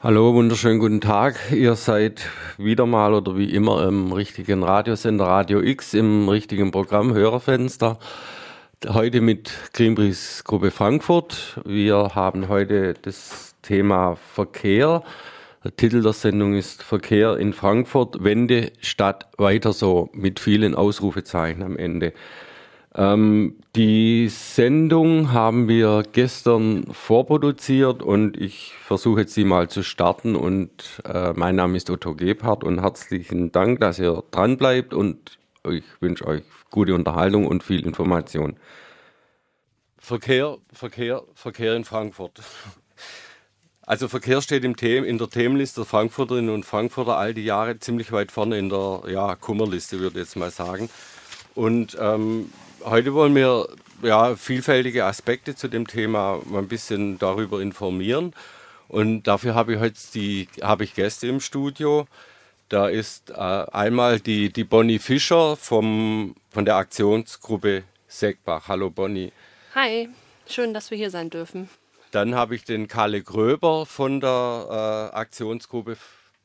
Hallo, wunderschönen guten Tag. Ihr seid wieder mal oder wie immer im richtigen Radiosender Radio X, im richtigen Programm Hörerfenster. Heute mit Greenpeace Gruppe Frankfurt. Wir haben heute das Thema Verkehr. Der Titel der Sendung ist Verkehr in Frankfurt, Wende statt weiter so, mit vielen Ausrufezeichen am Ende. Die Sendung haben wir gestern vorproduziert und ich versuche jetzt sie mal zu starten und mein Name ist Otto Gebhardt und herzlichen Dank, dass ihr dran bleibt und ich wünsche euch gute Unterhaltung und viel Information. Verkehr in Frankfurt. Also Verkehr steht in der Themenliste der Frankfurterinnen und Frankfurter all die Jahre ziemlich weit vorne in der Kummerliste, würde ich jetzt mal sagen. Und heute wollen wir vielfältige Aspekte zu dem Thema mal ein bisschen darüber informieren. Und dafür habe ich Gäste im Studio. Da ist einmal die Bonnie Fischer von der Aktionsgruppe Segbach. Hallo Bonnie. Hi, schön, dass wir hier sein dürfen. Dann habe ich den Kalle Gröber von der Aktionsgruppe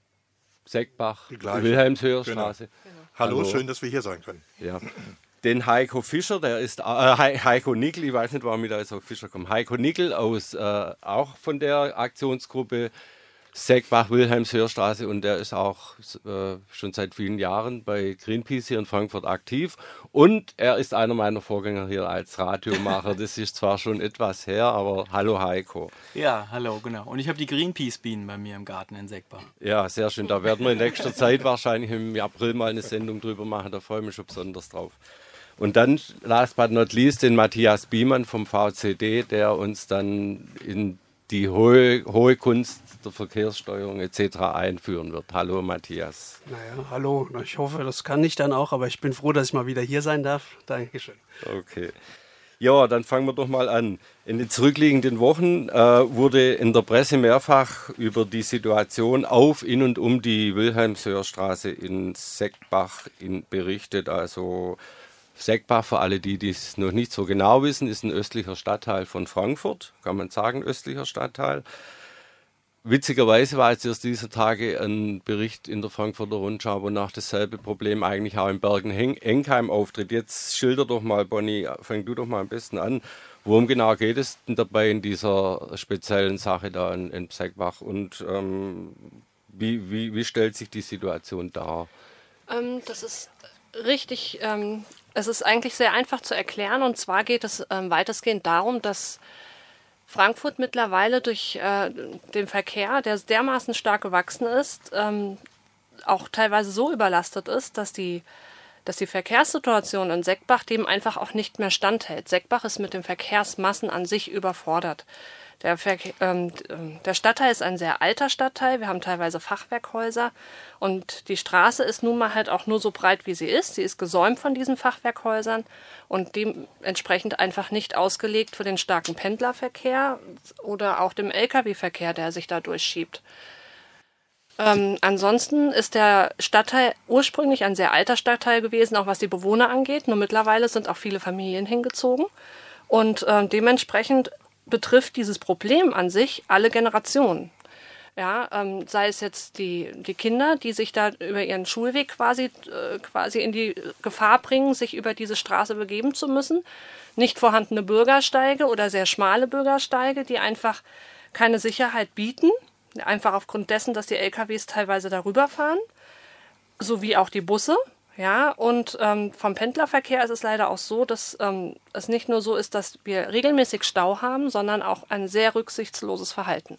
Segbach, Wilhelmshöherstraße. Genau. Hallo, schön, dass wir hier sein können. Ja. Den Heiko Fischer, der ist Heiko Nickel, ich weiß nicht, warum ich da jetzt auf Fischer komme. Heiko Nickel auch von der Aktionsgruppe Segbach, Wilhelmshöherstraße und der ist auch schon seit vielen Jahren bei Greenpeace hier in Frankfurt aktiv und er ist einer meiner Vorgänger hier als Radiomacher. Das ist zwar schon etwas her, aber hallo Heiko. Ja, hallo, genau. Und ich habe die Greenpeace-Bienen bei mir im Garten in Segbach. Ja, sehr schön. Da werden wir in nächster Zeit wahrscheinlich im April mal eine Sendung drüber machen. Da freue ich mich schon besonders drauf. Und dann, last but not least, den Matthias Biemann vom VCD, der uns dann in die hohe Kunst der Verkehrssteuerung etc. einführen wird. Hallo Matthias. Naja, hallo. Ich hoffe, das kann ich dann auch, aber ich bin froh, dass ich mal wieder hier sein darf. Dankeschön. Okay. Ja, dann fangen wir doch mal an. In den zurückliegenden Wochen wurde in der Presse mehrfach über die Situation in und um die Wilhelmshöherstraße in Segbach berichtet. Also Segbach, für alle, die es noch nicht so genau wissen, ist ein östlicher Stadtteil von Frankfurt, kann man sagen, östlicher Stadtteil. Witzigerweise war jetzt erst dieser Tage ein Bericht in der Frankfurter Rundschau, wonach dasselbe Problem eigentlich auch in Bergen-Enkheim auftritt. Jetzt schilder doch mal, Bonnie, fang du doch mal am besten an. Worum genau geht es denn dabei in dieser speziellen Sache da in Segbach und wie stellt sich die Situation dar? Das ist richtig. Es ist eigentlich sehr einfach zu erklären und zwar geht es weitestgehend darum, dass Frankfurt mittlerweile durch den Verkehr, der dermaßen stark gewachsen ist, auch teilweise so überlastet ist, dass die Verkehrssituation in Segbach dem einfach auch nicht mehr standhält. Segbach ist mit den Verkehrsmassen an sich überfordert. Der Stadtteil ist ein sehr alter Stadtteil, wir haben teilweise Fachwerkhäuser und die Straße ist nun mal halt auch nur so breit, wie sie ist. Sie ist gesäumt von diesen Fachwerkhäusern und dementsprechend einfach nicht ausgelegt für den starken Pendlerverkehr oder auch dem Lkw-Verkehr, der sich da durchschiebt. Ansonsten ist der Stadtteil ursprünglich ein sehr alter Stadtteil gewesen, auch was die Bewohner angeht. Nur mittlerweile sind auch viele Familien hingezogen und dementsprechend betrifft dieses Problem an sich alle Generationen. Ja, sei es jetzt die Kinder, die sich da über ihren Schulweg quasi in die Gefahr bringen, sich über diese Straße begeben zu müssen. Nicht vorhandene Bürgersteige oder sehr schmale Bürgersteige, die einfach keine Sicherheit bieten, einfach aufgrund dessen, dass die LKWs teilweise darüber fahren, sowie auch die Busse. Ja, und vom Pendlerverkehr ist es leider auch so, dass es nicht nur so ist, dass wir regelmäßig Stau haben, sondern auch ein sehr rücksichtsloses Verhalten.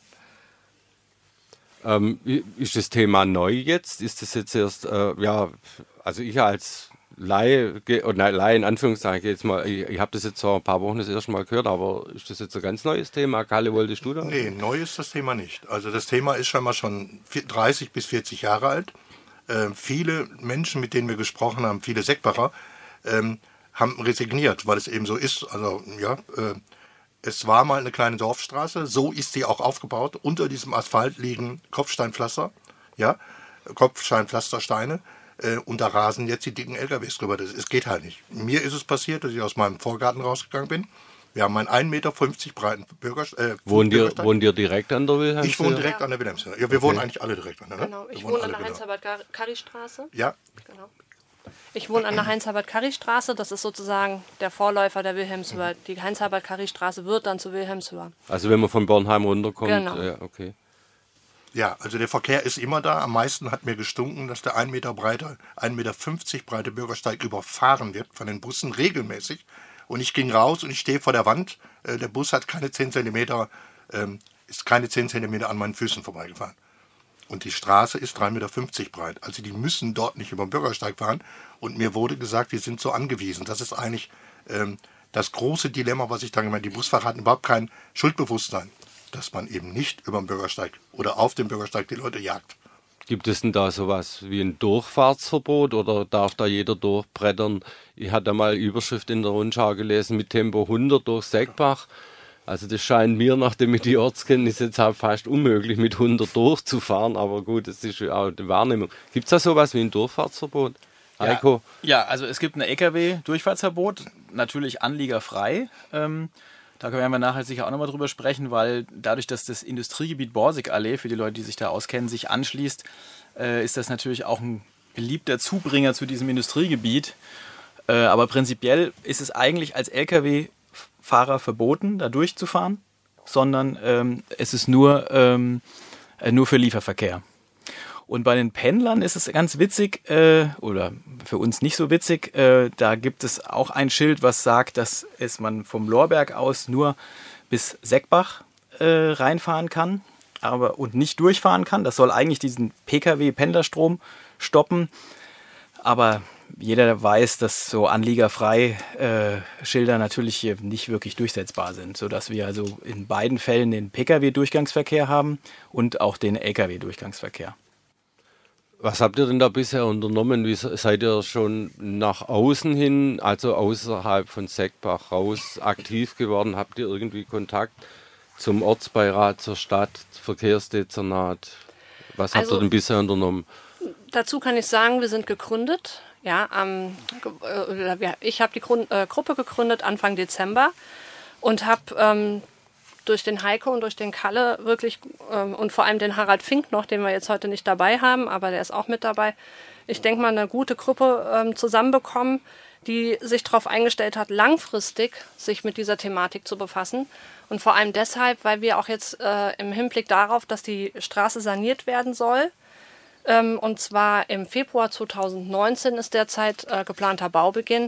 Ist das Thema neu jetzt? Ist das jetzt erst, also ich als Laie in Anführungszeichen jetzt mal, ich habe das jetzt vor ein paar Wochen das erste Mal gehört, aber ist das jetzt ein ganz neues Thema? Kalle, wolltest du da? Nee, neu ist das Thema nicht. Also das Thema ist scheinbar schon 30 bis 40 Jahre alt. Viele Menschen, mit denen wir gesprochen haben, viele Segbacher, haben resigniert, weil es eben so ist. Also es war mal eine kleine Dorfstraße, so ist sie auch aufgebaut. Unter diesem Asphalt liegen Kopfsteinpflaster, Kopfsteinpflastersteine und da rasen jetzt die dicken LKWs drüber. Es geht halt nicht. Mir ist es passiert, dass ich aus meinem Vorgarten rausgegangen bin Wir haben einen 1,50 Meter breiten Wohnt ihr direkt an der Wilhelmshöhe? Ich wohne direkt an der Wilhelmshöhe. Ja, wir wohnen eigentlich alle direkt an der, ne? Genau, ich wohne an der Heinz-Herbert-Karri-Straße. Ja. Genau. Ich wohne an der Heinz-Herbert-Karri-Straße, das ist sozusagen der Vorläufer der Wilhelmshöhe. Die Heinz-Herbert-Karri-Straße wird dann zur Wilhelmshöhe. Also wenn man von Bornheim runterkommt? Genau. Ja, okay. Ja, also der Verkehr ist immer da. Am meisten hat mir gestunken, dass der 1,50 Meter breite Bürgersteig überfahren wird von den Bussen regelmäßig. Und ich ging raus und ich stehe vor der Wand. Der Bus hat keine 10 Zentimeter, ist keine 10 Zentimeter an meinen Füßen vorbeigefahren. Und die Straße ist 3,50 Meter breit. Also die müssen dort nicht über den Bürgersteig fahren. Und mir wurde gesagt, wir sind so angewiesen. Das ist eigentlich das große Dilemma, was ich da gemeint habe. Die Busfahrer hatten überhaupt kein Schuldbewusstsein, dass man eben nicht über den Bürgersteig oder auf dem Bürgersteig die Leute jagt. Gibt es denn da sowas wie ein Durchfahrtsverbot oder darf da jeder durchbrettern? Ich hatte mal Überschrift in der Rundschau gelesen mit Tempo 100 durch Seckbach. Also das scheint mir, nachdem ich die Ortskenntnis jetzt habe, fast unmöglich mit 100 durchzufahren. Aber gut, das ist ja auch die Wahrnehmung. Gibt es da sowas wie ein Durchfahrtsverbot? Heiko? Ja, also es gibt ein LKW-Durchfahrtsverbot, natürlich anliegerfrei. Da werden wir nachher sicher auch nochmal drüber sprechen, weil dadurch, dass das Industriegebiet Borsigallee, für die Leute, die sich da auskennen, sich anschließt, ist das natürlich auch ein beliebter Zubringer zu diesem Industriegebiet. Aber prinzipiell ist es eigentlich als Lkw-Fahrer verboten, da durchzufahren, sondern es ist nur für Lieferverkehr. Und bei den Pendlern ist es ganz witzig, oder für uns nicht so witzig, da gibt es auch ein Schild, was sagt, dass man vom Lorberg aus nur bis Seckbach reinfahren kann und nicht durchfahren kann. Das soll eigentlich diesen Pkw-Pendlerstrom stoppen. Aber jeder weiß, dass so anliegerfrei Schilder natürlich hier nicht wirklich durchsetzbar sind, sodass wir also in beiden Fällen den Pkw-Durchgangsverkehr haben und auch den Lkw-Durchgangsverkehr. Was habt ihr denn da bisher unternommen? Wie seid ihr schon nach außen hin, also außerhalb von Seckbach raus, aktiv geworden? Habt ihr irgendwie Kontakt zum Ortsbeirat, zur Stadt, Verkehrsdezernat? Was habt ihr denn bisher unternommen? Dazu kann ich sagen, wir sind gegründet. Ja, ich habe die Gruppe gegründet Anfang Dezember und habe durch den Heiko und durch den Kalle wirklich und vor allem den Harald Fink noch, den wir jetzt heute nicht dabei haben, aber der ist auch mit dabei. Ich denke mal, eine gute Gruppe zusammenbekommen, die sich darauf eingestellt hat, langfristig sich mit dieser Thematik zu befassen. Und vor allem deshalb, weil wir auch jetzt im Hinblick darauf, dass die Straße saniert werden soll, und zwar im Februar 2019 ist derzeit geplanter Baubeginn,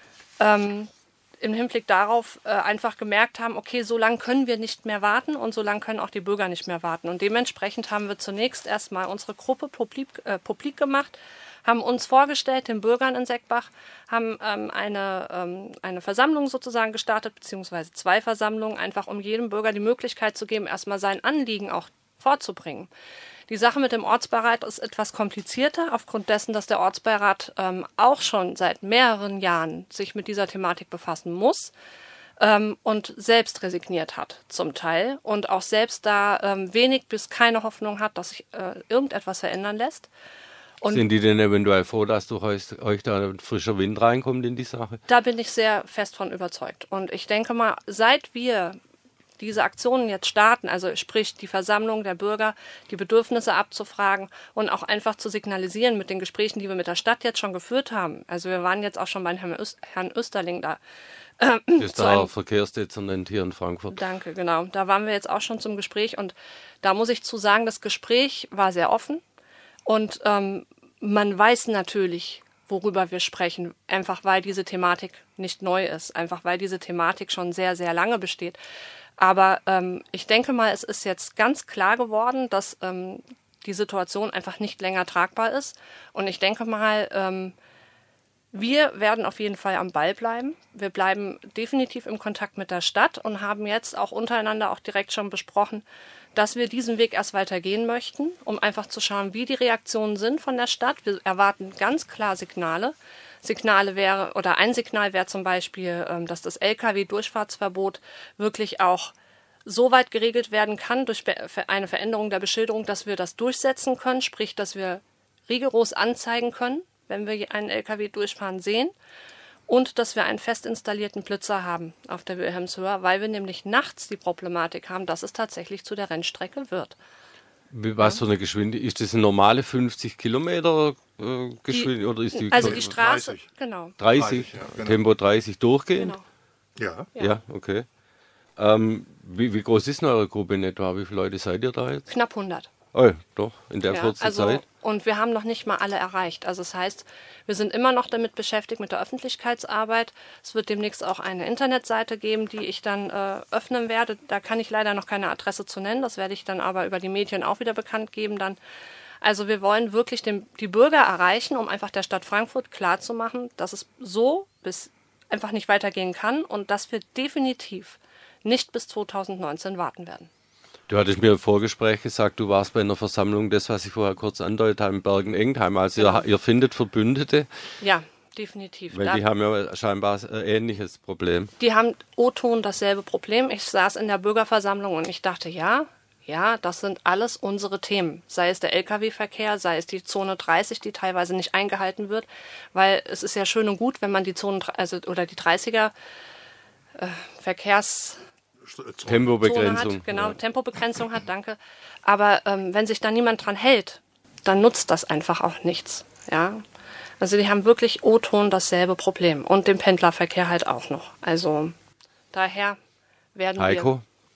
im Hinblick darauf einfach gemerkt haben, okay, so lange können wir nicht mehr warten und so lange können auch die Bürger nicht mehr warten. Und dementsprechend haben wir zunächst erstmal unsere Gruppe publik gemacht, haben uns vorgestellt, den Bürgern in Seckbach, haben eine Versammlung sozusagen gestartet, beziehungsweise 2 Versammlungen, einfach um jedem Bürger die Möglichkeit zu geben, erstmal sein Anliegen auch vorzubringen. Die Sache mit dem Ortsbeirat ist etwas komplizierter, aufgrund dessen, dass der Ortsbeirat auch schon seit mehreren Jahren sich mit dieser Thematik befassen muss und selbst resigniert hat zum Teil und auch selbst da wenig bis keine Hoffnung hat, dass sich irgendetwas verändern lässt. Und sind die denn eventuell froh, dass durch euch da ein frischer Wind reinkommt in die Sache? Da bin ich sehr fest von überzeugt. Und ich denke mal, seit wir diese Aktionen jetzt starten, also sprich die Versammlung der Bürger, die Bedürfnisse abzufragen und auch einfach zu signalisieren mit den Gesprächen, die wir mit der Stadt jetzt schon geführt haben. Also wir waren jetzt auch schon bei Herrn Österling da. Das ist der Verkehrsdezernent hier in Frankfurt. Danke, genau. Da waren wir jetzt auch schon zum Gespräch und da muss ich zu sagen, das Gespräch war sehr offen und man weiß natürlich, worüber wir sprechen, einfach weil diese Thematik nicht neu ist, einfach weil diese Thematik schon sehr, sehr lange besteht. Aber ich denke mal, es ist jetzt ganz klar geworden, dass die Situation einfach nicht länger tragbar ist. Und ich denke mal, wir werden auf jeden Fall am Ball bleiben. Wir bleiben definitiv im Kontakt mit der Stadt und haben jetzt auch untereinander auch direkt schon besprochen, dass wir diesen Weg erst weitergehen möchten, um einfach zu schauen, wie die Reaktionen sind von der Stadt. Wir erwarten ganz klar Signale. Ein Signal wäre zum Beispiel, dass das Lkw-Durchfahrtsverbot wirklich auch so weit geregelt werden kann durch eine Veränderung der Beschilderung, dass wir das durchsetzen können, sprich, dass wir rigoros anzeigen können, wenn wir einen Lkw durchfahren sehen. und dass wir einen fest installierten Blitzer haben auf der Wilhelmshöhe, weil wir nämlich nachts die Problematik haben, dass es tatsächlich zu der Rennstrecke wird. Was für eine Geschwindigkeit? Ist das eine normale 50 Kilometer Geschwindigkeit oder ist die Also die Straße, 30. genau. 30? Ja, genau. Tempo 30 durchgehend? Genau. Ja. Ja, okay. Wie groß ist denn eure Gruppe in etwa? Wie viele Leute seid ihr da jetzt? Knapp 100. Oh, doch, in der Ja, kurzen Zeit. und wir haben noch nicht mal alle erreicht. Also das heißt, wir sind immer noch damit beschäftigt mit der Öffentlichkeitsarbeit. Es wird demnächst auch eine Internetseite geben, die ich dann öffnen werde. Da kann ich leider noch keine Adresse zu nennen. Das werde ich dann aber über die Medien auch wieder bekannt geben dann. Also wir wollen wirklich die Bürger erreichen, um einfach der Stadt Frankfurt klarzumachen, dass es so bis einfach nicht weitergehen kann und dass wir definitiv nicht bis 2019 warten werden. Du hattest mir im Vorgespräch gesagt, du warst bei einer Versammlung, das, was ich vorher kurz andeutet habe, in Bergen-Engtheim. Also ihr findet Verbündete, Ja, definitiv. weil die haben ja scheinbar ein ähnliches Problem. Die haben O-Ton dasselbe Problem. Ich saß in der Bürgerversammlung und ich dachte, ja, das sind alles unsere Themen. Sei es der Lkw-Verkehr, sei es die Zone 30, die teilweise nicht eingehalten wird. Weil es ist ja schön und gut, wenn man die Zone, oder die 30er Tempobegrenzung. hat, genau, Tempobegrenzung hat, danke. Aber wenn sich da niemand dran hält, dann nutzt das einfach auch nichts. Ja? Also die haben wirklich O-Ton dasselbe Problem und den Pendlerverkehr halt auch noch. Also daher werden Heiko?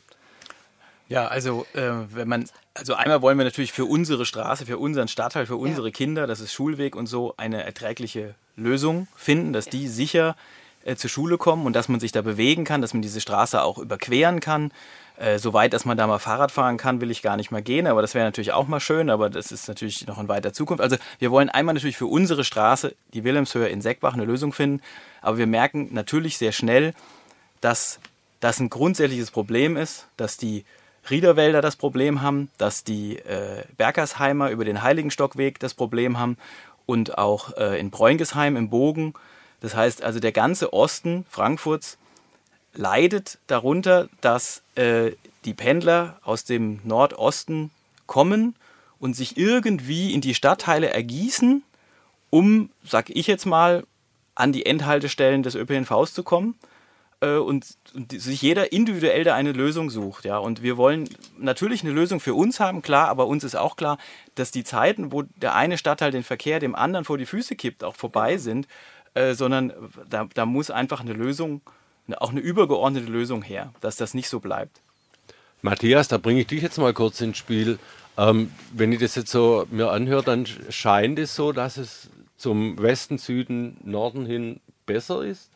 Ja, also einmal wollen wir natürlich für unsere Straße, für unseren Stadtteil, für unsere Kinder, das ist Schulweg und so, eine erträgliche Lösung finden, dass die sicher zur Schule kommen und dass man sich da bewegen kann, dass man diese Straße auch überqueren kann. Soweit, dass man da mal Fahrrad fahren kann, will ich gar nicht mal gehen, aber das wäre natürlich auch mal schön, aber das ist natürlich noch in weiter Zukunft. Also wir wollen einmal natürlich für unsere Straße, die Wilhelmshöhe in Seckbach, eine Lösung finden, aber wir merken natürlich sehr schnell, dass das ein grundsätzliches Problem ist, dass die Riederwälder das Problem haben, dass die Bergersheimer über den Heiligenstockweg das Problem haben und auch in Bräungesheim im Bogen. Das heißt also, der ganze Osten Frankfurts leidet darunter, dass die Pendler aus dem Nordosten kommen und sich irgendwie in die Stadtteile ergießen, um, sag ich jetzt mal, an die Endhaltestellen des ÖPNVs zu kommen. Und sich jeder individuell da eine Lösung sucht. Ja? Und wir wollen natürlich eine Lösung für uns haben, klar, aber uns ist auch klar, dass die Zeiten, wo der eine Stadtteil den Verkehr dem anderen vor die Füße kippt, auch vorbei sind, sondern da muss einfach eine Lösung, auch eine übergeordnete Lösung her, dass das nicht so bleibt. Matthias, da bringe ich dich jetzt mal kurz ins Spiel. Wenn ich das jetzt so mir anhöre, dann scheint es so, dass es zum Westen, Süden, Norden hin besser ist.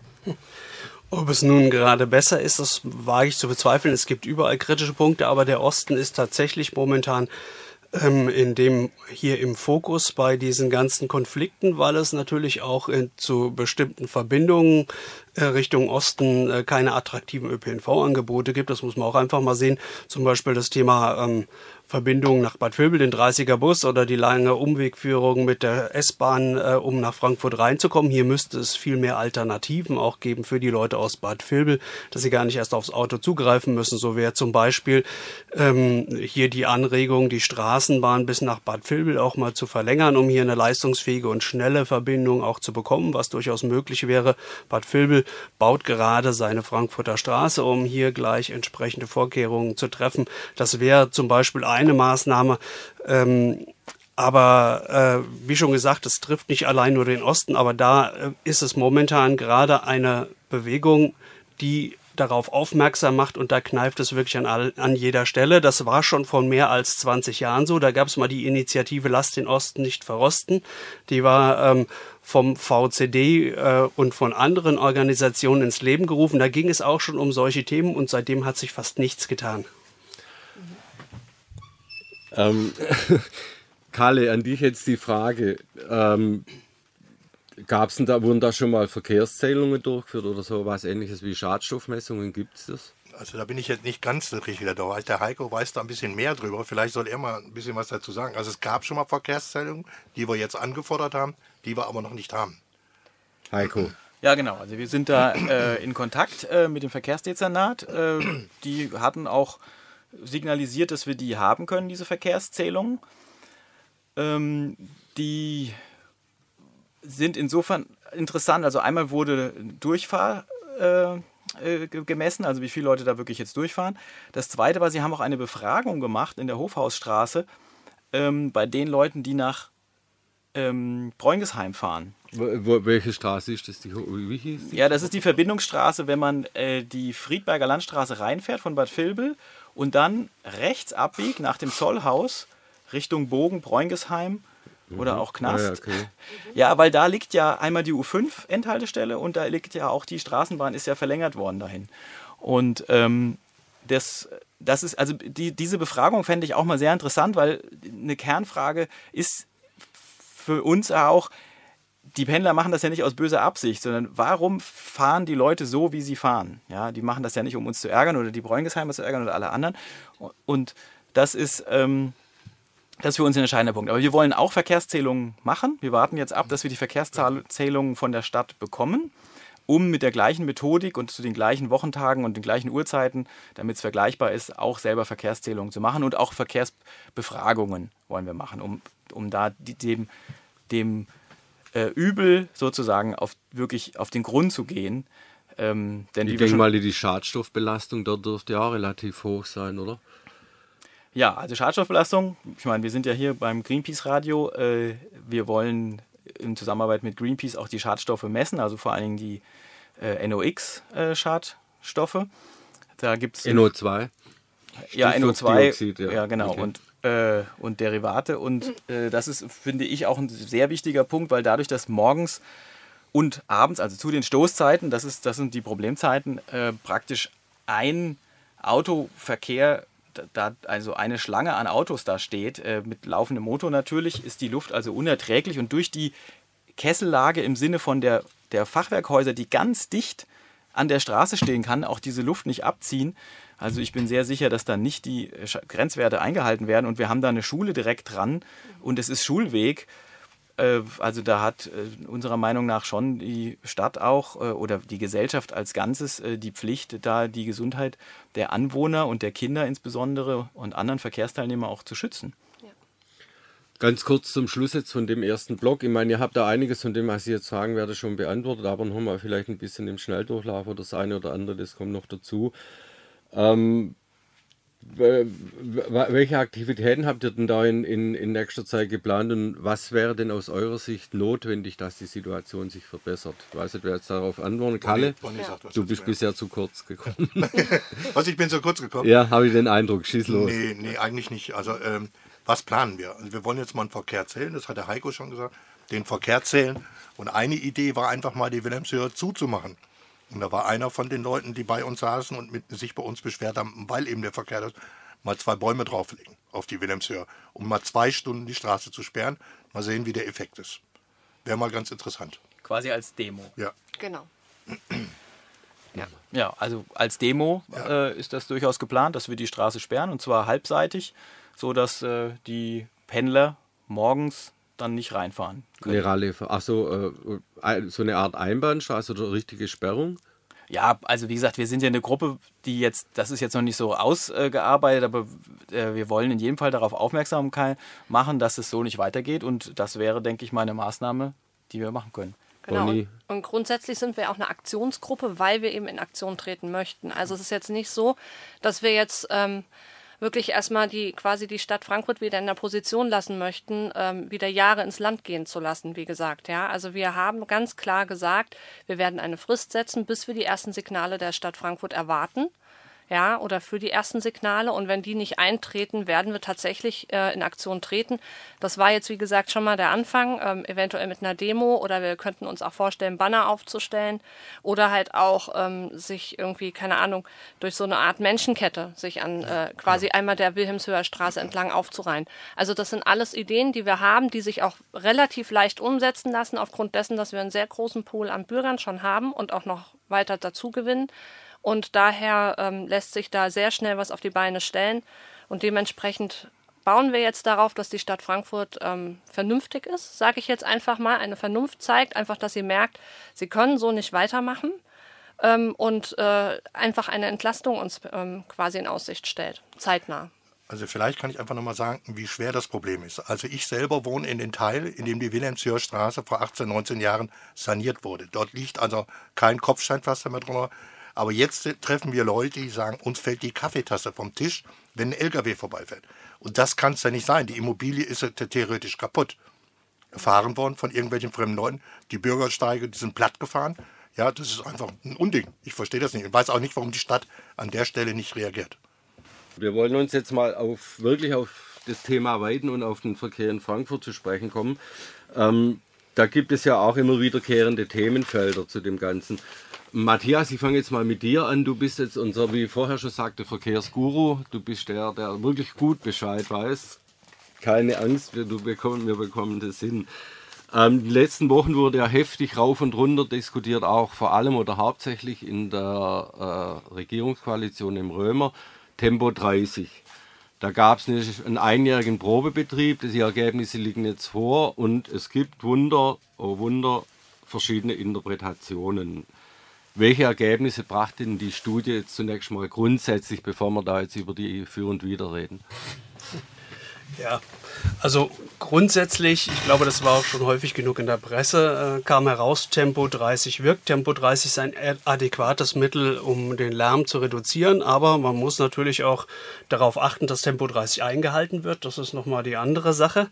Ob es nun gerade besser ist, das wage ich zu bezweifeln. Es gibt überall kritische Punkte, aber der Osten ist tatsächlich momentan hier im Fokus bei diesen ganzen Konflikten, weil es natürlich auch zu bestimmten Verbindungen Richtung Osten keine attraktiven ÖPNV-Angebote gibt. Das muss man auch einfach mal sehen. Zum Beispiel das Thema Verbindung nach Bad Vilbel, den 30er Bus oder die lange Umwegführung mit der S-Bahn, um nach Frankfurt reinzukommen. Hier müsste es viel mehr Alternativen auch geben für die Leute aus Bad Vilbel, dass sie gar nicht erst aufs Auto zugreifen müssen. So wäre zum Beispiel hier die Anregung, die Straßenbahn bis nach Bad Vilbel auch mal zu verlängern, um hier eine leistungsfähige und schnelle Verbindung auch zu bekommen, was durchaus möglich wäre. Bad Vilbel baut gerade seine Frankfurter Straße, um hier gleich entsprechende Vorkehrungen zu treffen. Das wäre zum Beispiel eine Maßnahme, aber wie schon gesagt, es trifft nicht allein nur den Osten, aber da ist es momentan gerade eine Bewegung, die darauf aufmerksam macht und da kneift es wirklich an jeder Stelle. Das war schon vor mehr als 20 Jahren so. Da gab es mal die Initiative Lasst den Osten nicht verrosten. Die war vom VCD und von anderen Organisationen ins Leben gerufen. Da ging es auch schon um solche Themen und seitdem hat sich fast nichts getan. Kalle, an dich jetzt die Frage. Wurden da schon mal Verkehrszählungen durchgeführt oder so was Ähnliches wie Schadstoffmessungen? Gibt es das? Also da bin ich jetzt nicht ganz der Richtige da. Der Heiko weiß da ein bisschen mehr drüber. Vielleicht soll er mal ein bisschen was dazu sagen. Also es gab schon mal Verkehrszählungen, die wir jetzt angefordert haben, die wir aber noch nicht haben. Heiko. Ja, genau. Also wir sind da in Kontakt mit dem Verkehrsdezernat. Die hatten auch signalisiert, dass wir die haben können, diese Verkehrszählungen. Die sind insofern interessant. Also einmal wurde Durchfahr gemessen, also wie viele Leute da wirklich jetzt durchfahren. Das Zweite war, sie haben auch eine Befragung gemacht in der Hofhausstraße bei den Leuten, die nach Bräungesheim fahren. Welche Straße ist das? Wie hieß die? Ja, das ist die Verbindungsstraße, wenn man die Friedberger Landstraße reinfährt von Bad Vilbel und dann rechts abbiegt nach dem Zollhaus Richtung Bogen, Bräungesheim oder auch Knast. Ja, okay. Ja, weil da liegt ja einmal die U5-Endhaltestelle und da liegt ja auch die Straßenbahn, ist ja verlängert worden dahin. Und das ist, also diese Befragung fände ich auch mal sehr interessant, weil eine Kernfrage ist für uns auch, die Pendler machen das ja nicht aus böser Absicht, sondern warum fahren die Leute so, wie sie fahren? Ja, die machen das ja nicht, um uns zu ärgern oder die Bräungesheimer zu ärgern oder alle anderen. Und das ist für uns ein entscheidender Punkt. Aber wir wollen auch Verkehrszählungen machen. Wir warten jetzt ab, dass wir die Verkehrszählungen von der Stadt bekommen, um mit der gleichen Methodik und zu den gleichen Wochentagen und den gleichen Uhrzeiten, damit es vergleichbar ist, auch selber Verkehrszählungen zu machen. Und auch Verkehrsbefragungen wollen wir machen, um da dem Übel sozusagen wirklich auf den Grund zu gehen. Denn ich denke mal, die Schadstoffbelastung dort dürfte ja auch relativ hoch sein, oder? Ja, also Schadstoffbelastung, ich meine, wir sind ja hier beim Greenpeace-Radio, wir wollen in Zusammenarbeit mit Greenpeace auch die Schadstoffe messen, also vor allen Dingen die NOx-Schadstoffe. Da gibt's NO2? Ja, NO2, ja. Ja genau, okay. Und Derivate. Und das ist, finde ich, auch ein sehr wichtiger Punkt, weil dadurch, dass morgens und abends, also zu den Stoßzeiten, das sind die Problemzeiten, praktisch ein Autoverkehr, da also eine Schlange an Autos da steht, mit laufendem Motor natürlich, ist die Luft also unerträglich und durch die Kessellage im Sinne von der Fachwerkhäuser, die ganz dicht an der Straße stehen kann, auch diese Luft nicht abziehen. Also ich bin sehr sicher, dass da nicht die Grenzwerte eingehalten werden und wir haben da eine Schule direkt dran und es ist Schulweg. Also da hat unserer Meinung nach schon die Stadt auch oder die Gesellschaft als Ganzes die Pflicht, da die Gesundheit der Anwohner und der Kinder insbesondere und anderen Verkehrsteilnehmer auch zu schützen. Ja. Ganz kurz zum Schluss jetzt von dem ersten Block. Ich meine, ihr habt da einiges von dem, was ich jetzt sagen werde, schon beantwortet, aber noch mal vielleicht ein bisschen im Schnelldurchlauf oder das eine oder andere, das kommt noch dazu. Welche Aktivitäten habt ihr denn da in nächster Zeit geplant und was wäre denn aus eurer Sicht notwendig, dass die Situation sich verbessert? Ich weiß nicht, wer jetzt darauf antwortet. Kalle, Bonnie sagt was du dazu, bist bisher zu kurz gekommen. Was, ich bin so kurz gekommen? Ja, habe ich den Eindruck. Schieß los. Nee, eigentlich nicht. Also was planen wir? Also wir wollen jetzt mal einen Verkehr zählen, das hat der Heiko schon gesagt, den Verkehr zählen. Und eine Idee war einfach mal, die Wilhelmshöhe zuzumachen. Und da war einer von den Leuten, die bei uns saßen und sich bei uns beschwert haben, weil eben der Verkehr das, mal 2 Bäume drauflegen auf die Wilhelmshöhe, um mal 2 Stunden die Straße zu sperren. Mal sehen, wie der Effekt ist. Wäre mal ganz interessant. Quasi als Demo. Ja. Genau. Ja, also als Demo ist das durchaus geplant, dass wir die Straße sperren und zwar halbseitig, sodass die Pendler morgens dann nicht reinfahren können. Achso, so eine Art Einbahnstraße oder richtige Sperrung? Ja, also wie gesagt, wir sind ja eine Gruppe, die jetzt, das ist jetzt noch nicht so ausgearbeitet, aber wir wollen in jedem Fall darauf aufmerksam machen, dass es so nicht weitergeht und das wäre, denke ich, mal eine Maßnahme, die wir machen können. Genau. Und grundsätzlich sind wir auch eine Aktionsgruppe, weil wir eben in Aktion treten möchten. Also es ist jetzt nicht so, dass wir jetzt wirklich erstmal die Stadt Frankfurt wieder in der Position lassen möchten, wieder Jahre ins Land gehen zu lassen, wie gesagt. Ja, also wir haben ganz klar gesagt, wir werden eine Frist setzen, bis wir die ersten Signale der Stadt Frankfurt erwarten. Ja, oder für die ersten Signale. Und wenn die nicht eintreten, werden wir tatsächlich in Aktion treten. Das war jetzt, wie gesagt, schon mal der Anfang, eventuell mit einer Demo oder wir könnten uns auch vorstellen, Banner aufzustellen oder halt auch sich irgendwie, keine Ahnung, durch so eine Art Menschenkette sich an quasi einmal der Wilhelmshöher Straße entlang aufzureihen. Also das sind alles Ideen, die wir haben, die sich auch relativ leicht umsetzen lassen, aufgrund dessen, dass wir einen sehr großen Pool an Bürgern schon haben und auch noch weiter dazu gewinnen. Und daher lässt sich da sehr schnell was auf die Beine stellen. Und dementsprechend bauen wir jetzt darauf, dass die Stadt Frankfurt vernünftig ist, sage ich jetzt einfach mal, eine Vernunft zeigt, einfach, dass sie merkt, sie können so nicht weitermachen und einfach eine Entlastung uns quasi in Aussicht stellt, zeitnah. Also vielleicht kann ich einfach nochmal sagen, wie schwer das Problem ist. Also ich selber wohne in dem Teil, in dem die Wilhelmshöher-Straße vor 18, 19 Jahren saniert wurde. Dort liegt also kein Kopfsteinpflaster mehr drüber. Aber jetzt treffen wir Leute, die sagen, uns fällt die Kaffeetasse vom Tisch, wenn ein LKW vorbeifährt. Und das kann es ja nicht sein. Die Immobilie ist ja theoretisch kaputt. Erfahren worden von irgendwelchen fremden Leuten. Die Bürgersteige, die sind platt gefahren. Ja, das ist einfach ein Unding. Ich verstehe das nicht. Ich weiß auch nicht, warum die Stadt an der Stelle nicht reagiert. Wir wollen uns jetzt mal wirklich auf das Thema Weiden und auf den Verkehr in Frankfurt zu sprechen kommen. Da gibt es ja auch immer wiederkehrende Themenfelder zu dem Ganzen. Matthias, ich fange jetzt mal mit dir an. Du bist jetzt unser, wie ich vorher schon sagte, Verkehrsguru. Du bist der wirklich gut Bescheid weiß. Keine Angst, wir bekommen das hin. Die letzten Wochen wurde ja heftig rauf und runter diskutiert, auch vor allem oder hauptsächlich in der Regierungskoalition im Römer. Tempo 30. Da gab es einen einjährigen Probebetrieb, die Ergebnisse liegen jetzt vor und es gibt Wunder, verschiedene Interpretationen. Welche Ergebnisse brachte denn die Studie jetzt zunächst mal grundsätzlich, bevor wir da jetzt über die Für und Wider reden? Ja, also grundsätzlich, ich glaube, das war auch schon häufig genug in der Presse, kam heraus, Tempo 30 wirkt. Tempo 30 ist ein adäquates Mittel, um den Lärm zu reduzieren, aber man muss natürlich auch darauf achten, dass Tempo 30 eingehalten wird. Das ist nochmal die andere Sache.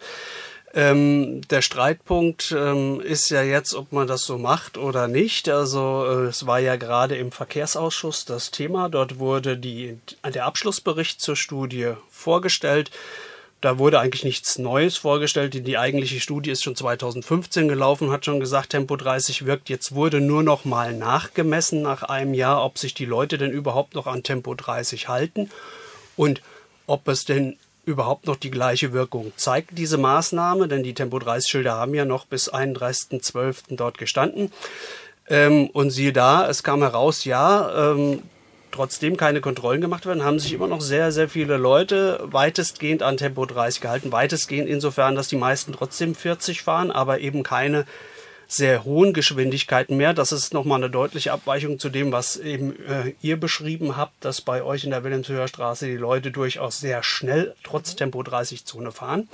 Der Streitpunkt ist ja jetzt, ob man das so macht oder nicht. Also es war ja gerade im Verkehrsausschuss das Thema. Dort wurde der Abschlussbericht zur Studie vorgestellt. Da wurde eigentlich nichts Neues vorgestellt. Die eigentliche Studie ist schon 2015 gelaufen, hat schon gesagt, Tempo 30 wirkt. Jetzt wurde nur noch mal nachgemessen nach einem Jahr, ob sich die Leute denn überhaupt noch an Tempo 30 halten und ob es denn überhaupt noch die gleiche Wirkung zeigt, diese Maßnahme. Denn die Tempo 30-Schilder haben ja noch bis 31.12. dort gestanden. Und siehe da, es kam heraus, ja, trotzdem keine Kontrollen gemacht werden, haben sich immer noch sehr, sehr viele Leute weitestgehend an Tempo 30 gehalten. Weitestgehend insofern, dass die meisten trotzdem 40 fahren, aber eben keine sehr hohen Geschwindigkeiten mehr. Das ist nochmal eine deutliche Abweichung zu dem, was eben ihr beschrieben habt, dass bei euch in der Wilhelmshöher Straße die Leute durchaus sehr schnell trotz Tempo 30-Zone fahren.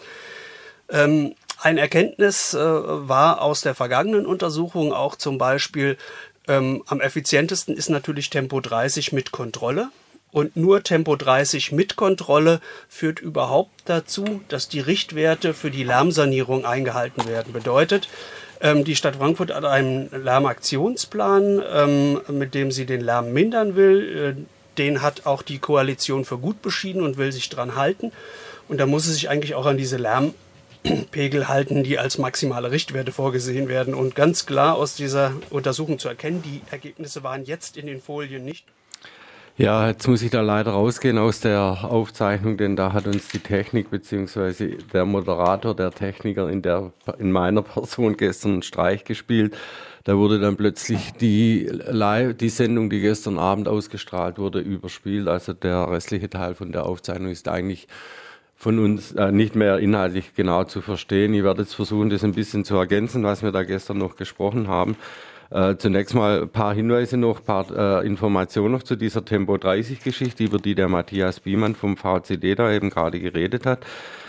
Eine Erkenntnis war aus der vergangenen Untersuchung auch zum Beispiel, am effizientesten ist natürlich Tempo 30 mit Kontrolle. Und nur Tempo 30 mit Kontrolle führt überhaupt dazu, dass die Richtwerte für die Lärmsanierung eingehalten werden. Bedeutet, die Stadt Frankfurt hat einen Lärmaktionsplan, mit dem sie den Lärm mindern will. Den hat auch die Koalition für gut beschieden und will sich dran halten. Und da muss sie sich eigentlich auch an diese Lärmpegel halten, die als maximale Richtwerte vorgesehen werden. Und ganz klar aus dieser Untersuchung zu erkennen, die Ergebnisse waren jetzt in den Folien nicht. Ja, jetzt muss ich da leider rausgehen aus der Aufzeichnung, denn da hat uns die Technik bzw. der Moderator, der Techniker in meiner Person gestern einen Streich gespielt. Da wurde dann plötzlich die Sendung, die gestern Abend ausgestrahlt wurde, überspielt. Also der restliche Teil von der Aufzeichnung ist eigentlich von uns nicht mehr inhaltlich genau zu verstehen. Ich werde jetzt versuchen, das ein bisschen zu ergänzen, was wir da gestern noch gesprochen haben. Zunächst mal ein paar Hinweise noch, ein paar Informationen noch zu dieser Tempo 30 Geschichte, über die der Matthias Biemann vom VCD da eben gerade geredet hat.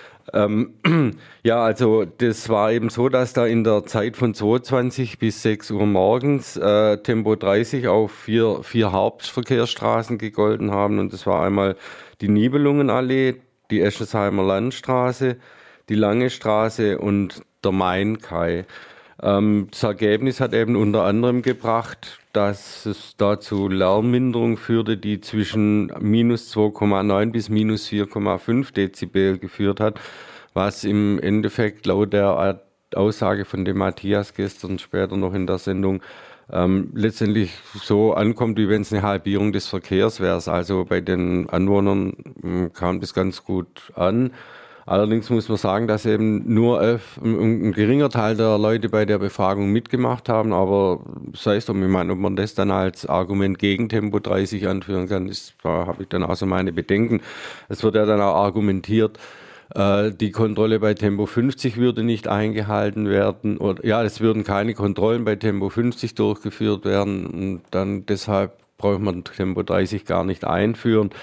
Ja, also das war eben so, dass da in der Zeit von 22 bis 6 Uhr morgens Tempo 30 auf vier Hauptverkehrsstraßen gegolten haben. Und das war einmal die Nibelungenallee, die Eschesheimer Landstraße, die Lange Straße und der Mainkai. Das Ergebnis hat eben unter anderem gebracht, dass es dazu Lärmminderung führte, die zwischen minus 2,9 bis minus 4,5 Dezibel geführt hat, was im Endeffekt laut der Aussage von dem Matthias gestern später noch in der Sendung letztendlich so ankommt, wie wenn es eine Halbierung des Verkehrs wäre. Also bei den Anwohnern kam das ganz gut an. Allerdings muss man sagen, dass eben nur ein geringer Teil der Leute bei der Befragung mitgemacht haben, aber sei es drum, ich meine, ob man das dann als Argument gegen Tempo 30 anführen kann, da habe ich dann auch so meine Bedenken. Es wird ja dann auch argumentiert, die Kontrolle bei Tempo 50 würde nicht eingehalten werden, oder ja, es würden keine Kontrollen bei Tempo 50 durchgeführt werden und dann deshalb braucht man Tempo 30 gar nicht einführen.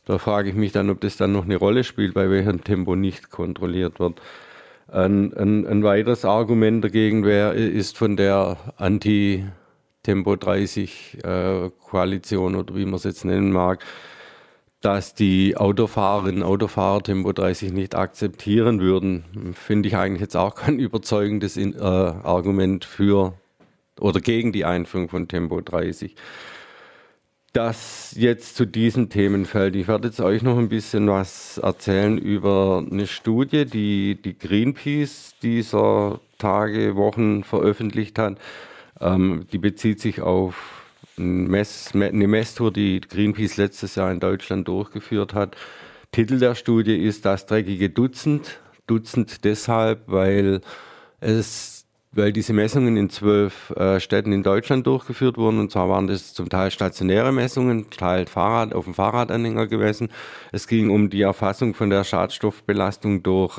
Da frage ich mich dann, ob das dann noch eine Rolle spielt, bei welchem Tempo nicht kontrolliert wird. Ein weiteres Argument dagegen ist von der Anti-Tempo 30 Koalition oder wie man es jetzt nennen mag, dass die Autofahrerinnen und Autofahrer Tempo 30 nicht akzeptieren würden. Finde ich eigentlich jetzt auch kein überzeugendes Argument für oder gegen die Einführung von Tempo 30. Das jetzt zu diesem Themenfeld. Ich werde jetzt euch noch ein bisschen was erzählen über eine Studie, die Greenpeace dieser Tage, Wochen veröffentlicht hat. Die bezieht sich auf eine Messtour, die Greenpeace letztes Jahr in Deutschland durchgeführt hat. Titel der Studie ist Das dreckige Dutzend. Dutzend deshalb, weil diese Messungen in 12 Städten in Deutschland durchgeführt wurden. Und zwar waren das zum Teil stationäre Messungen, Teil auf dem Fahrradanhänger gemessen. Es ging um die Erfassung von der Schadstoffbelastung durch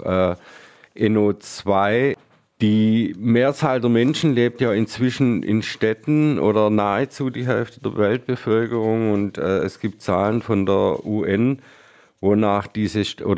NO2. Die Mehrzahl der Menschen lebt ja inzwischen in Städten oder nahezu die Hälfte der Weltbevölkerung. Und es gibt Zahlen von der UN, wonach die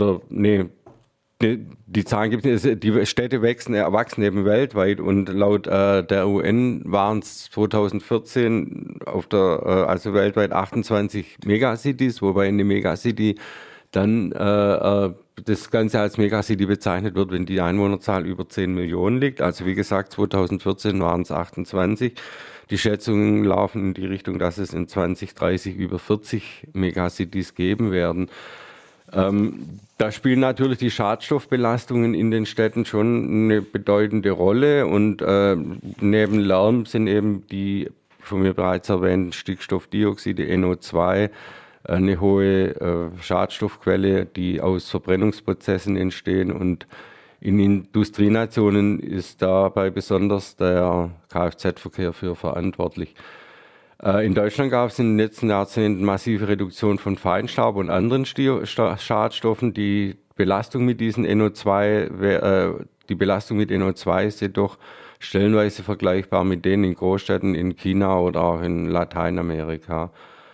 Zahlen gibt es, die Städte erwachsen eben weltweit und laut der UN waren es 2014 also weltweit 28 Megacities, wobei eine Megacity dann das Ganze als Megacity bezeichnet wird, wenn die Einwohnerzahl über 10 Millionen liegt. Also wie gesagt, 2014 waren es 28. Die Schätzungen laufen in die Richtung, dass es in 2030 über 40 Megacities geben werden. Da spielen natürlich die Schadstoffbelastungen in den Städten schon eine bedeutende Rolle und neben Lärm sind eben die von mir bereits erwähnten Stickstoffdioxide, NO2, eine hohe Schadstoffquelle, die aus Verbrennungsprozessen entstehen, und in Industrienationen ist dabei besonders der Kfz-Verkehr für verantwortlich. In Deutschland gab es in den letzten Jahrzehnten massive Reduktion von Feinstaub und anderen Schadstoffen. Die Belastung mit NO2 ist jedoch stellenweise vergleichbar mit denen in Großstädten in China oder auch in Lateinamerika.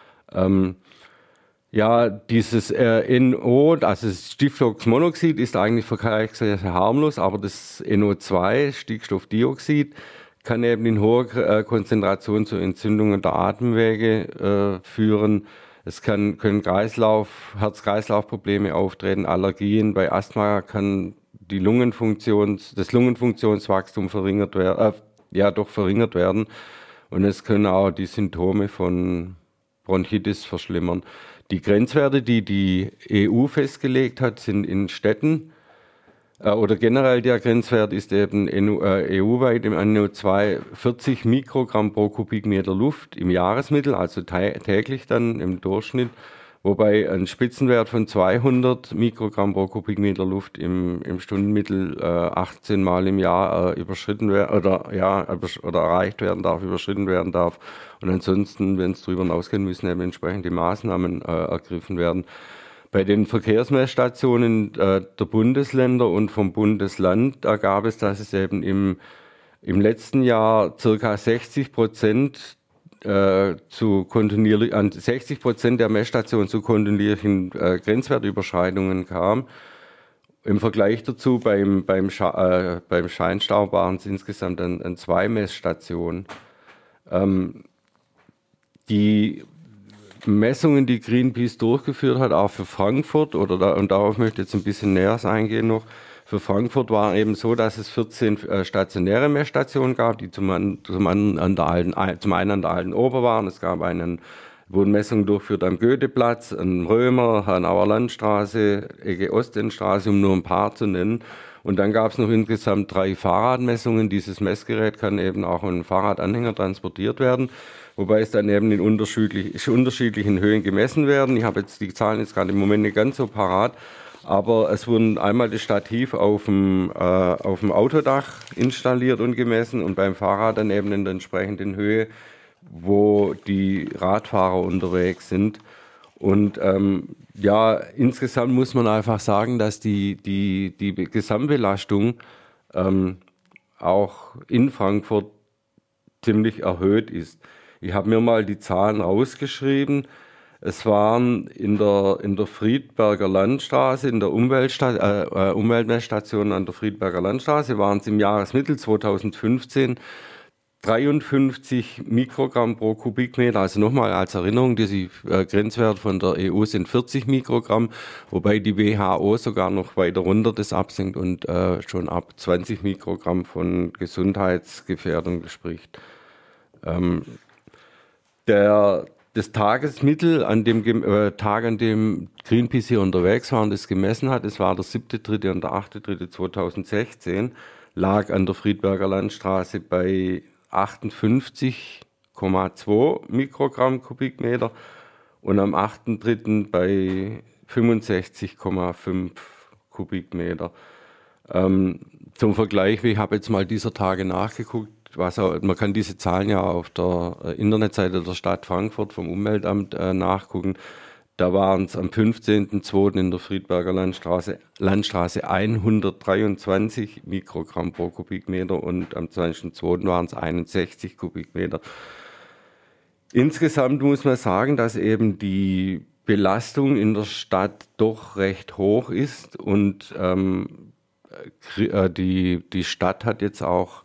Dieses NO, also das Stickstoffmonoxid, ist eigentlich vergleichsweise harmlos, aber das NO2, Stickstoffdioxid, kann eben in hoher Konzentration zu Entzündungen der Atemwege führen. Es können Herz-Kreislauf-Probleme auftreten, Allergien. Bei Asthma kann das Lungenfunktionswachstum verringert werden. Und es können auch die Symptome von Bronchitis verschlimmern. Die Grenzwerte, die EU festgelegt hat, sind in Städten oder generell der Grenzwert ist eben EU-weit im NO2 40 Mikrogramm pro Kubikmeter Luft im Jahresmittel, also täglich dann im Durchschnitt, wobei ein Spitzenwert von 200 Mikrogramm pro Kubikmeter Luft im Stundenmittel 18 Mal im Jahr überschritten werden darf. Und ansonsten, wenn es darüber hinausgeht, müssen eben entsprechende Maßnahmen ergriffen werden. Bei den Verkehrsmessstationen der Bundesländer und vom Bundesland ergab es, dass es eben im letzten Jahr ca. 60% der Messstationen zu kontinuierlichen Grenzwertüberschreitungen kam. Im Vergleich dazu beim Feinstaub waren es insgesamt an 2 Messstationen. Die Messungen, die Greenpeace durchgeführt hat, auch für Frankfurt, und darauf möchte ich jetzt ein bisschen näher eingehen noch. Für Frankfurt war eben so, dass es 14 stationäre Messstationen gab, die zum einen an der alten Ober waren. Es wurden Messungen durchgeführt am Goetheplatz, am Römer, Hanauer Landstraße, Ecke Ostendstraße, um nur ein paar zu nennen. Und dann gab es noch insgesamt 3 Fahrradmessungen. Dieses Messgerät kann eben auch in Fahrradanhänger transportiert werden, wobei es dann eben in unterschiedlichen Höhen gemessen werden. Ich habe jetzt die Zahlen jetzt gerade im Moment nicht ganz so parat, aber es wurden einmal das Stativ auf dem Autodach installiert und gemessen und beim Fahrrad dann eben in der entsprechenden Höhe, wo die Radfahrer unterwegs sind. Und insgesamt muss man einfach sagen, dass die Gesamtbelastung auch in Frankfurt ziemlich erhöht ist. Ich habe mir mal die Zahlen rausgeschrieben. Es waren in der Friedberger Landstraße, in der Umweltmessstation an der Friedberger Landstraße, waren es im Jahresmittel 2015 53 Mikrogramm pro Kubikmeter. Also nochmal als Erinnerung, die Grenzwert von der EU sind 40 Mikrogramm, wobei die WHO sogar noch weiter runter das absenkt und schon ab 20 Mikrogramm von Gesundheitsgefährdung spricht. Das Tagesmittel an dem Tag, an dem Greenpeace hier unterwegs war und das gemessen hat, es war der 7.3. und der 8.3.2016, lag an der Friedberger Landstraße bei 58,2 Mikrogramm Kubikmeter und am 8.3. bei 65,5 Kubikmeter. Zum Vergleich, ich habe jetzt mal dieser Tage nachgeguckt, man kann diese Zahlen ja auf der Internetseite der Stadt Frankfurt vom Umweltamt nachgucken. Da waren es am 15.02. in der Friedberger Landstraße 123 Mikrogramm pro Kubikmeter und am 20.02. waren es 61 Kubikmeter. Insgesamt muss man sagen, dass eben die Belastung in der Stadt doch recht hoch ist und die Stadt hat jetzt auch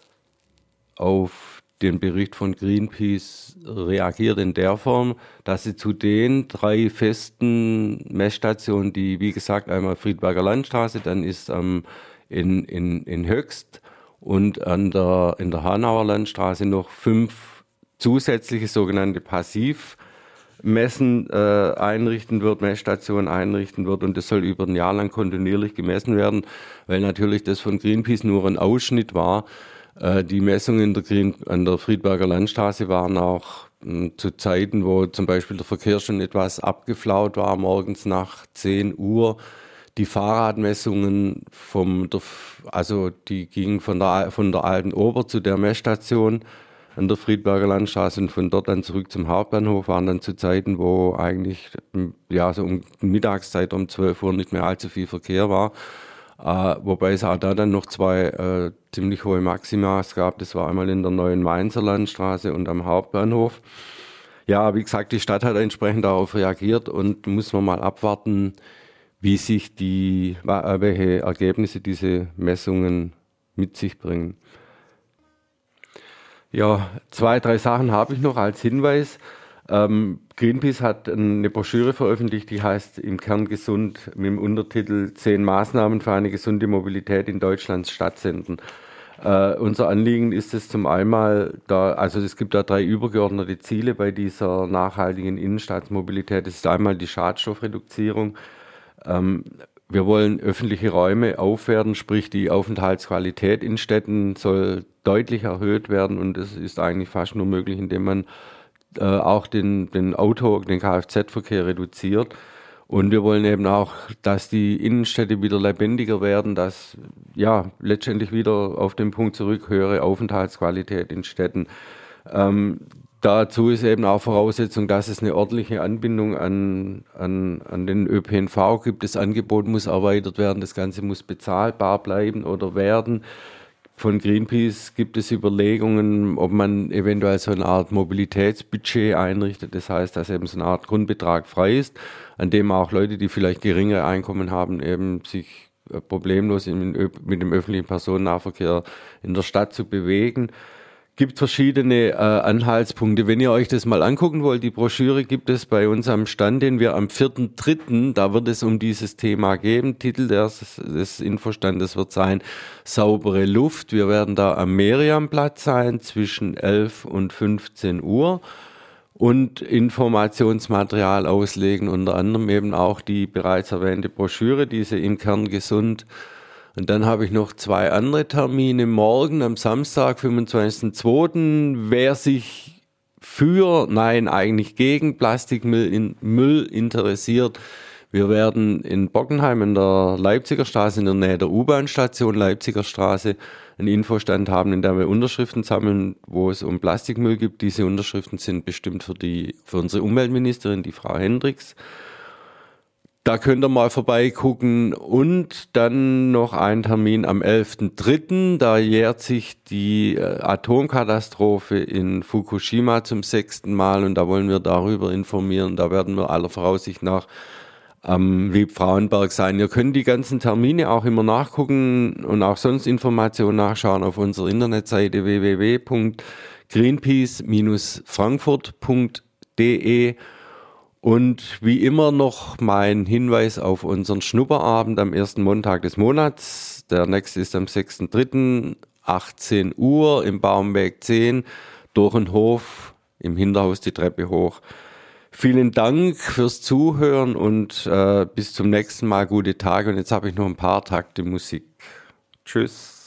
auf den Bericht von Greenpeace reagiert in der Form, dass sie zu den 3 festen Messstationen, die wie gesagt einmal Friedberger Landstraße, dann ist in Höchst und in der Hanauer Landstraße noch 5 zusätzliche sogenannte Passivmessen Messstationen einrichten wird und das soll über ein Jahr lang kontinuierlich gemessen werden, weil natürlich das von Greenpeace nur ein Ausschnitt war. Die Messungen an der Friedberger Landstraße waren auch zu Zeiten, wo zum Beispiel der Verkehr schon etwas abgeflaut war, morgens nach 10 Uhr. Die Fahrradmessungen die gingen von der Alten Ober zu der Messstation an der Friedberger Landstraße und von dort dann zurück zum Hauptbahnhof, waren dann zu Zeiten, wo eigentlich so um Mittagszeit um 12 Uhr nicht mehr allzu viel Verkehr war. Wobei es auch da dann noch 2 ziemlich hohe Maximas gab. Das war einmal in der Neuen Mainzer Landstraße und am Hauptbahnhof. Ja, wie gesagt, die Stadt hat entsprechend darauf reagiert und muss man mal abwarten, welche Ergebnisse diese Messungen mit sich bringen. Ja, 2, 3 Sachen habe ich noch als Hinweis. Greenpeace hat eine Broschüre veröffentlicht, die heißt im Kern gesund mit dem Untertitel 10 Maßnahmen für eine gesunde Mobilität in Deutschlands Stadtzentren. Unser Anliegen ist es zum einen, es gibt da 3 übergeordnete Ziele bei dieser nachhaltigen Innenstadtmobilität. Das ist einmal die Schadstoffreduzierung. Wir wollen öffentliche Räume aufwerten, sprich die Aufenthaltsqualität in Städten soll deutlich erhöht werden und das ist eigentlich fast nur möglich, indem man auch den Kfz-Verkehr reduziert. Und wir wollen eben auch, dass die Innenstädte wieder lebendiger werden, dass letztendlich wieder auf den Punkt zurück, höhere Aufenthaltsqualität in Städten. Dazu ist eben auch Voraussetzung, dass es eine ordentliche Anbindung an den ÖPNV gibt. Das Angebot muss erweitert werden, das Ganze muss bezahlbar bleiben oder werden. Von Greenpeace gibt es Überlegungen, ob man eventuell so eine Art Mobilitätsbudget einrichtet. Das heißt, dass eben so eine Art Grundbetrag frei ist, an dem auch Leute, die vielleicht geringere Einkommen haben, eben sich problemlos mit dem öffentlichen Personennahverkehr in der Stadt zu bewegen. Gibt verschiedene Anhaltspunkte. Wenn ihr euch das mal angucken wollt, die Broschüre gibt es bei uns am Stand, den wir am 4.3., da wird es um dieses Thema geben. Titel des Infostandes wird sein Saubere Luft. Wir werden da am Meriamplatz sein zwischen 11 und 15 Uhr und Informationsmaterial auslegen, unter anderem eben auch die bereits erwähnte Broschüre, diese im Kern gesund. Und dann habe ich noch 2 andere Termine. Morgen am Samstag, 25.02. Wer sich gegen Plastikmüll interessiert, wir werden in Bockenheim in der Leipziger Straße, in der Nähe der U-Bahn-Station Leipziger Straße, einen Infostand haben, in dem wir Unterschriften sammeln, wo es um Plastikmüll gibt. Diese Unterschriften sind bestimmt für unsere Umweltministerin, die Frau Hendricks. Da könnt ihr mal vorbeigucken. Und dann noch ein Termin am 11.03. Da jährt sich die Atomkatastrophe in Fukushima zum 6. Mal und da wollen wir darüber informieren. Da werden wir aller Voraussicht nach am Liebfrauenberg sein. Ihr könnt die ganzen Termine auch immer nachgucken und auch sonst Informationen nachschauen auf unserer Internetseite www.greenpeace-frankfurt.de. Und wie immer noch mein Hinweis auf unseren Schnupperabend am ersten Montag des Monats. Der nächste ist am 6.3. 18 Uhr im Baumweg 10 durch den Hof, im Hinterhaus die Treppe hoch. Vielen Dank fürs Zuhören und bis zum nächsten Mal. Gute Tage. Und jetzt habe ich noch ein paar Takte Musik. Tschüss.